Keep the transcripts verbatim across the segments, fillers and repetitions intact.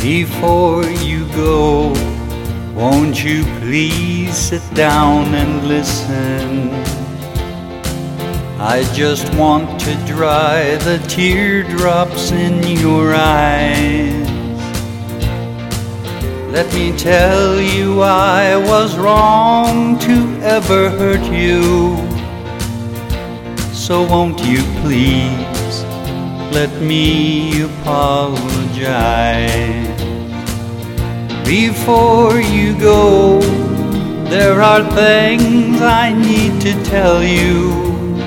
Before you go, won't you please sit down and listen? I just want to dry the teardrops in your eyes. Let me tell you I was wrong to ever hurt you. So won't you please let me apologize. Before you go, there are things I need to tell you.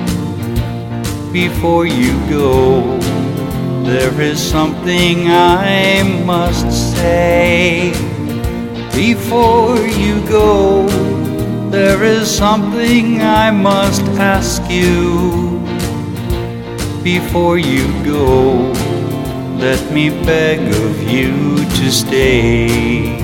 Before you go, there is something I must say. Before you go, there is something I must ask you. Before you go, let me beg of you to stay.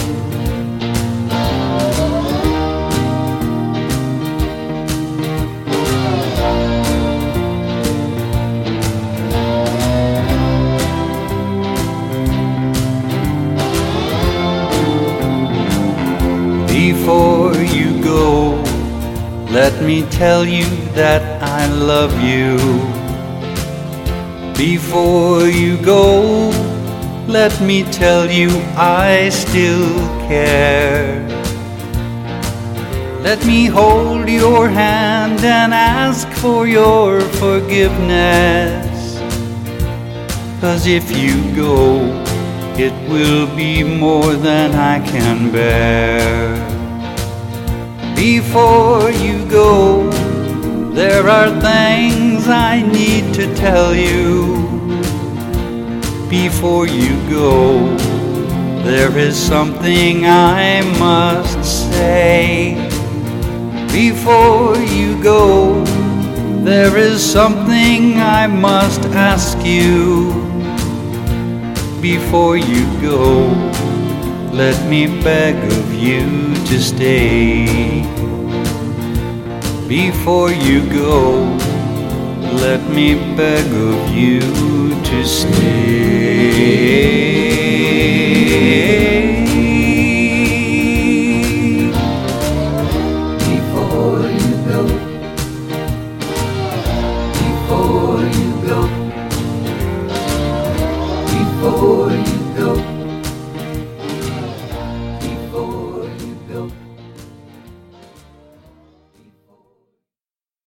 Before you go, let me tell you that I love you. Before you go, let me tell you I still care. Let me hold your hand and ask for your forgiveness. 'Cause if you go, it will be more than I can bear. Before you go, there are things I need to tell you. Before you go, there is something I must say. Before you go, there is something I must ask you. Before you go, let me beg of you to stay. Before you go, let me beg of you to stay.